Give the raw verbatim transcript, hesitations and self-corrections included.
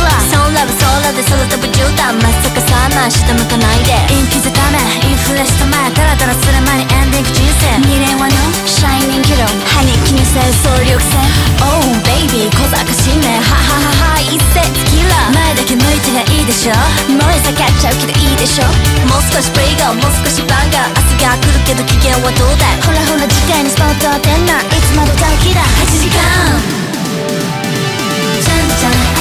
ラソーラブソーラで空飛ぶ絨毯まさかさま下向かないで陰気づためインフレした前ダラダラする前にエンディング人生に連はのシャイニングロー歯に気にせる総力戦 Oh baby 小賢しめはははは一斉キラ前だけ向いてりゃいいでしょ燃え盛っちゃうけどいいでしょもう少しプレイガーもう少しバンガー明日が来るけど機嫌はどうだいほらほら次回にスポット当てんないつまで待機だはちじかんちゃんちゃん